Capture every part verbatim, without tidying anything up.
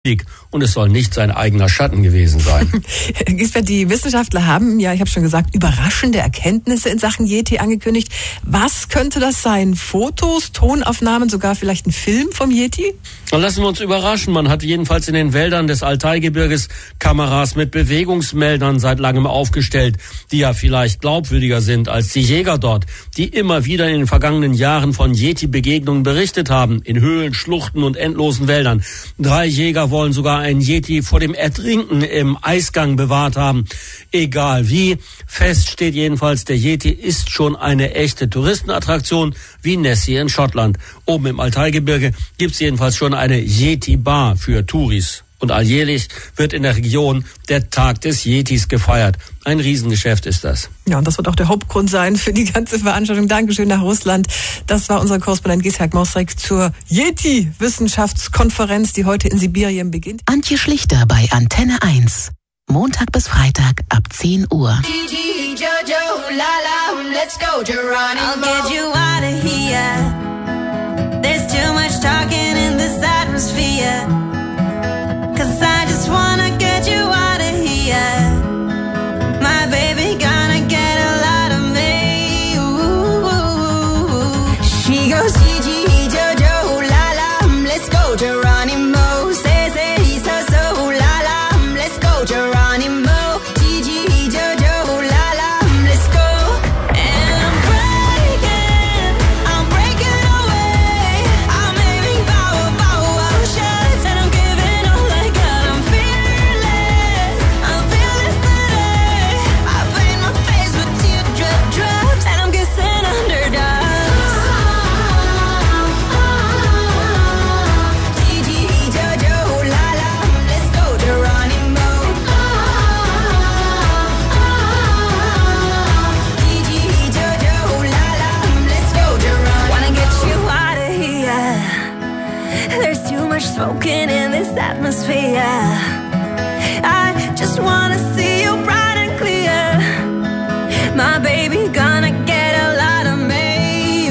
Und es soll nicht sein eigener Schatten gewesen sein. Gisbert, die Wissenschaftler haben, ja, ich habe schon gesagt, überraschende Erkenntnisse in Sachen Yeti angekündigt. Was könnte das sein? Fotos, Tonaufnahmen, sogar vielleicht ein Film vom Yeti? Dann lassen wir uns überraschen. Man hat jedenfalls in den Wäldern des Altaigebirges Kameras mit Bewegungsmeldern seit langem aufgestellt, die ja vielleicht glaubwürdiger sind als die Jäger dort, die immer wieder in den vergangenen Jahren von Yeti-Begegnungen berichtet haben, in Höhlen, Schluchten und endlosen Wäldern. Drei Jäger wollen sogar einen Yeti vor dem Ertrinken im Eisgang bewahrt haben. Egal wie, fest steht jedenfalls, der Yeti ist schon eine echte Touristenattraktion wie Nessie in Schottland. Oben im Altaigebirge gibt's jedenfalls schon eine Yeti-Bar für Touris. Und alljährlich wird in der Region der Tag des Yetis gefeiert. Ein Riesengeschäft ist das. Ja, und das wird auch der Hauptgrund sein für die ganze Veranstaltung. Dankeschön nach Russland. Das war unser Korrespondent Gisbert Mosrek zur Yeti-Wissenschaftskonferenz, die heute in Sibirien beginnt. Antje Schlichter bei Antenne eins. Montag bis Freitag ab zehn Uhr. Gigi, Jojo, Lala, let's go, Geronimo. I'll get you out of here. There's too much talking in this atmosphere. Cause I just wanna get you out of here. My baby gonna get a lot of me. Ooh. She goes, Gigi, Jojo, Lala, let's go, Geronimo. Say, say, so, so, Lala, let's go, Geronimo. Gigi, Jojo, Lala, let's go. And I'm breaking, I'm breaking away. I'm aiming power, power, shots, and I'm giving all I got. I'm fearless, I'm fearless today. I paint my face with teardrop drops, and I'm kissing underdogs. Gigi, Jojo, Lala, let's go, Geronimo. Gigi, Jojo, Lala, let's go, Geronimo. Wanna get you out of here. There's too much smoking in this atmosphere. I just wanna see you bright and clear. My baby gonna get a lot of me.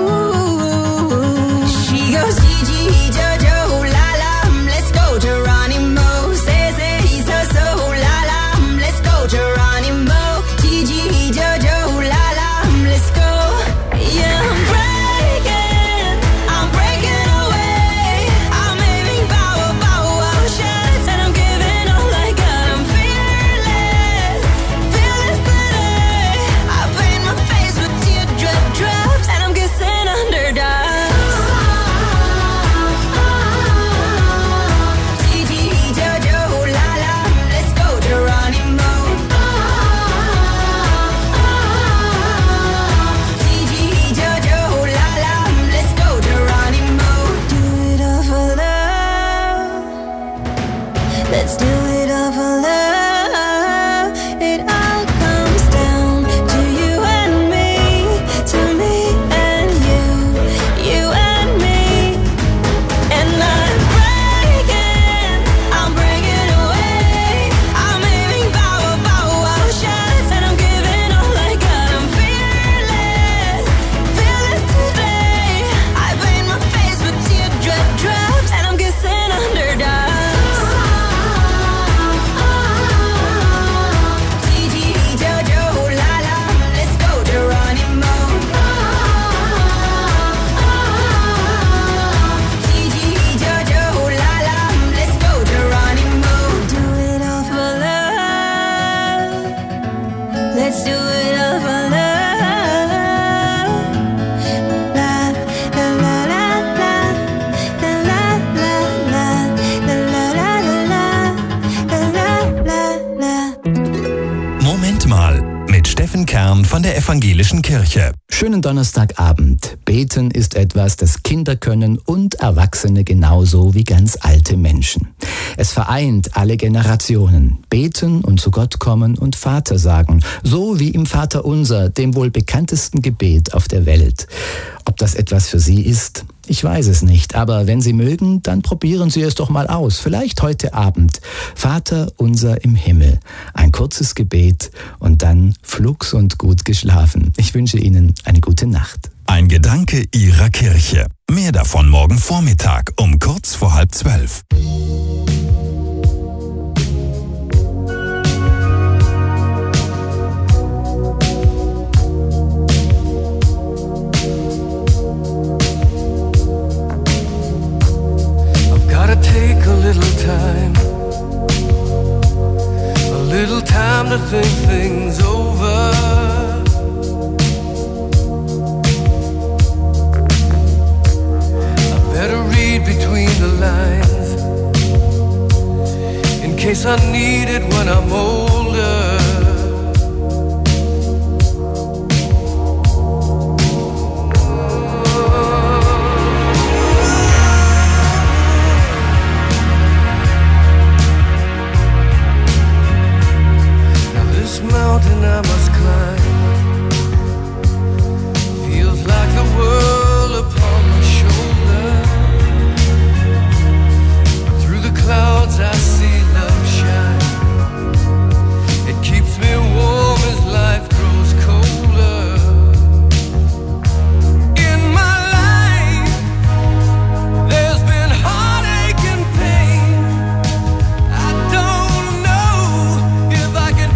Ooh. She goes, Gigi, Jojo, Lala, let's go, Geronimo. Say, say, so, so, Lala, let's go, Geronimo. Gigi, Jojo, Lala, let's go. Yeah, I'm breaking, I'm breaking away. I'm aiming power, power, shots, and I'm giving all I got. I'm fearless, fearless today. I paint my face with teardrop drops, and I'm kissing underdogs. Gigi, Jojo, Lala, let's go, Geronimo. Gigi, Jojo, Lala, let's go, Geronimo. Do it all for love. Let's do it all for love. It all comes down to you and me, to me and you, you and me. And I'm breaking, I'm breaking away. I'm aiming power, power, shots, and I'm giving all I got. I'm fearless, fearless today. I paint my face with teardrop drops, and I'm kissing underdogs. Gigi, Jojo, Lala, let's go, Geronimo. Gigi, Jojo, Lala, let's go, Geronimo. Do it all for love. Let's do it all for love. La la la la la la la la la la la la la. Moment mal, mit Steffen Kern von der Evangelischen Kirche. Schönen Donnerstagabend. Beten ist etwas, das Kinder können und Erwachsene genauso wie ganz alte Menschen. Es vereint alle Generationen. Beten und zu Gott kommen und Vater sagen. So wie im Vaterunser, dem wohl bekanntesten Gebet auf der Welt. Ob das etwas für Sie ist? Ich weiß es nicht, aber wenn Sie mögen, dann probieren Sie es doch mal aus. Vielleicht heute Abend. Vater unser im Himmel. Ein kurzes Gebet und dann flugs und gut geschlafen. Ich wünsche Ihnen eine gute Nacht. Ein Gedanke Ihrer Kirche. Mehr davon morgen Vormittag um kurz vor halb zwölf. Take a little time, a little time to think things over. I better read between the lines, in case I need it when I'm older. Mountain I must climb, feels like the world upon my shoulder. Through the clouds I see love shine. It keeps me warm as life grows colder. In my life there's been heartache and pain. I don't know if I can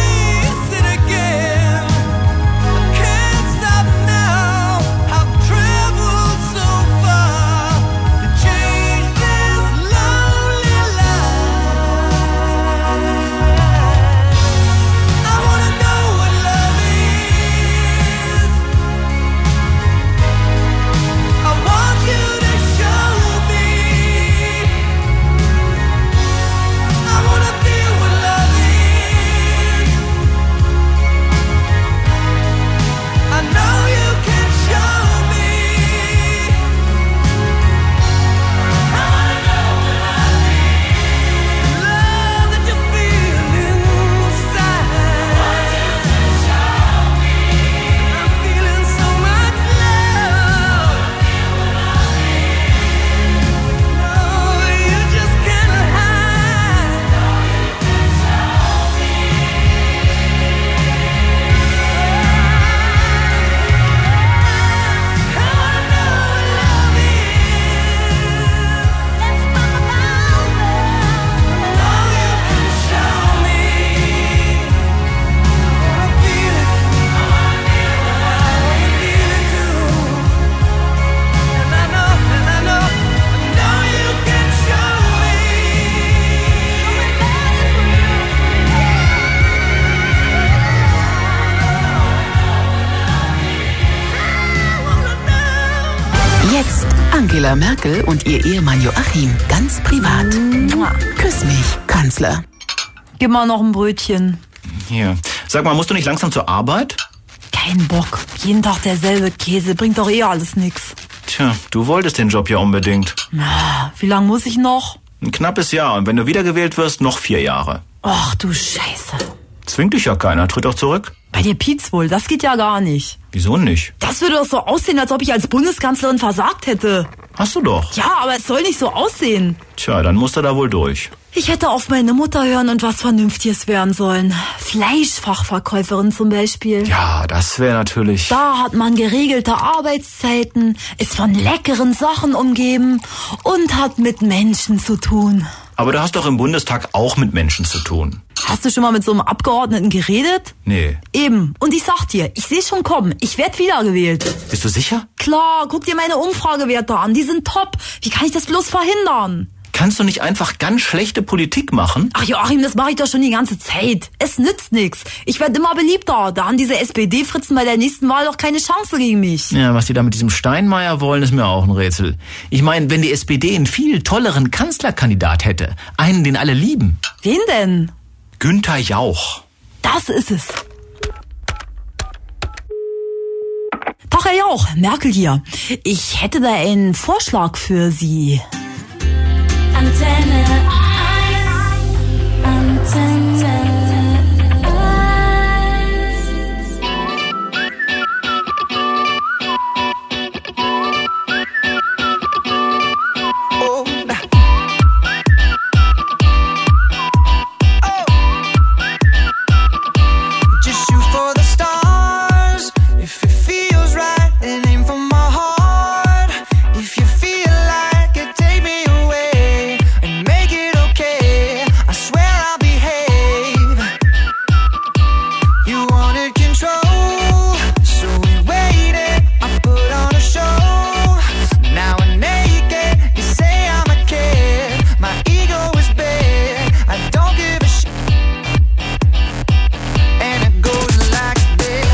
Angela Merkel und ihr Ehemann Joachim, ganz privat. Mua. Küss mich, Kanzler. Gib mal noch ein Brötchen. Hier. Sag mal, musst du nicht langsam zur Arbeit? Kein Bock. Jeden Tag derselbe Käse. Bringt doch eh alles nix. Tja, du wolltest den Job ja unbedingt. Na, wie lange muss ich noch? Ein knappes Jahr. Und wenn du wiedergewählt wirst, noch vier Jahre. Ach du Scheiße. Zwingt dich ja keiner. Tritt doch zurück. Bei dir Pietz wohl. Das geht ja gar nicht. Wieso nicht? Das würde doch so aussehen, als ob ich als Bundeskanzlerin versagt hätte. Hast du doch. Ja, aber es soll nicht so aussehen. Tja, dann musst du da wohl durch. Ich hätte auf meine Mutter hören und was Vernünftiges werden sollen. Fleischfachverkäuferin zum Beispiel. Ja, das wäre natürlich... Da hat man geregelte Arbeitszeiten, ist von leckeren Sachen umgeben und hat mit Menschen zu tun. Aber du hast doch im Bundestag auch mit Menschen zu tun. Hast du schon mal mit so einem Abgeordneten geredet? Nee. Eben. Und ich sag dir, ich sehe schon kommen. Ich werd wiedergewählt. Bist du sicher? Klar, guck dir meine Umfragewerte an. Die sind top. Wie kann ich das bloß verhindern? Kannst du nicht einfach ganz schlechte Politik machen? Ach Joachim, das mache ich doch schon die ganze Zeit. Es nützt nix. Ich werde immer beliebter. Da haben diese S P D-Fritzen bei der nächsten Wahl doch keine Chance gegen mich. Ja, was die da mit diesem Steinmeier wollen, ist mir auch ein Rätsel. Ich meine, wenn die S P D einen viel tolleren Kanzlerkandidat hätte, einen, den alle lieben. Wen denn? Günther Jauch. Das ist es. Doch, Herr Jauch, Merkel hier. Ich hätte da einen Vorschlag für Sie. Antenne